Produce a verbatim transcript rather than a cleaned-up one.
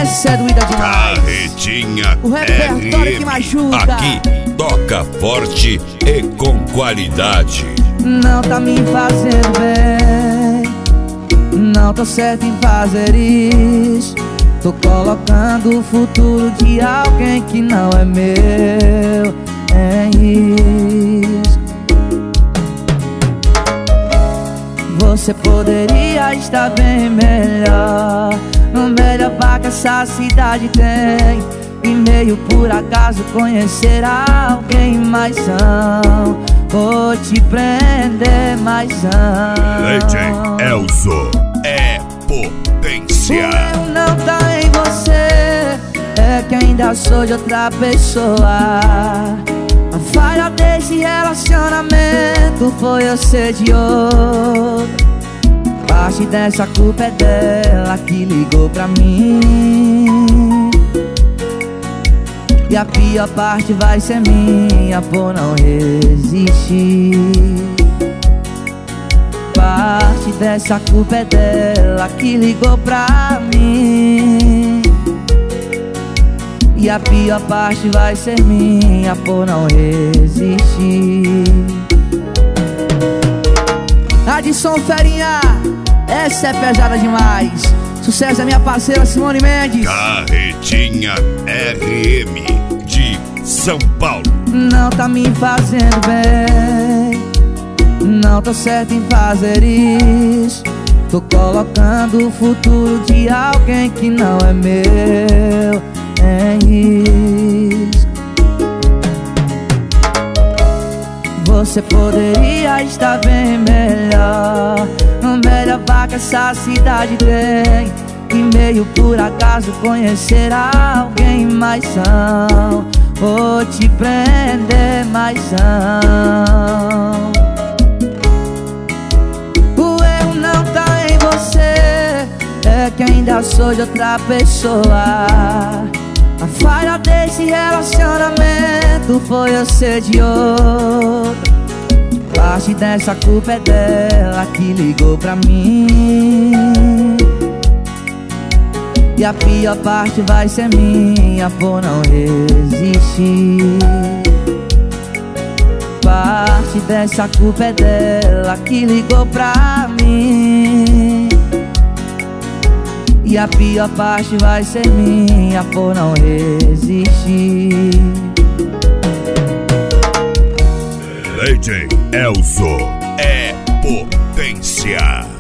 Essa é doída demais. Carretinha O repertório R M. que machuca. Aqui toca forte e com qualidade. Não tá me fazendo bem, não tô certo em fazer isso. Tô colocando o futuro de alguém que não é meu em risco. Você poderia estar bem melhor, no melhor bar que essa cidade tem, e meio por acaso conhecer alguém mais são. Vou te prender mais Legend Elzo é potência. O eu não tá em você, é que ainda sou de outra pessoa. A falha desse relacionamento foi eu ser de outro. Parte dessa culpa é dela que ligou pra mim, e a pior parte vai ser minha por não resistir. Parte dessa culpa é dela que ligou pra mim, e a pior parte vai ser minha por não resistir. Adson Ferinha, essa é pesada demais. Sucesso da minha parceira Simone Mendes. Carretinha R M de São Paulo. Não tá me fazendo bem, não tô certo em fazer isso. Tô colocando o futuro de alguém que não é meu em risco. Você poderia estar bem melhor, no melhor bar que essa cidade tem, e meio por acaso conhecer alguém mais são. Vou te prender mais são. O erro não tá em você, é que ainda sou de outra pessoa. A falha desse relacionamento foi eu ser de outro. Parte dessa culpa é dela que ligou pra mim, e a pior parte vai ser minha por não resistir. Parte dessa culpa é dela que ligou pra mim, e a pior parte vai ser minha por não resistir. Legend Elzo é potência.